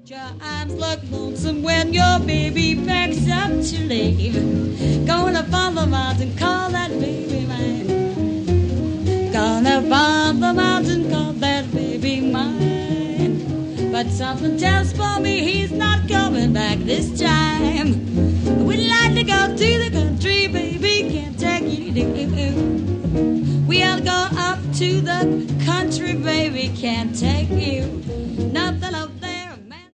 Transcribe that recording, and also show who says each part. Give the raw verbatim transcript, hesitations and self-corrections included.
Speaker 1: Your arms look lonesome when your baby packs up to leave. Gonna find the mountain, call that baby mine. Gonna find the mountain, call that baby mine. But something tells for me he's not coming back this time. We'd like to go to the country, baby, can't take you to. We'll go up to the country, baby, can't take you. Nothing of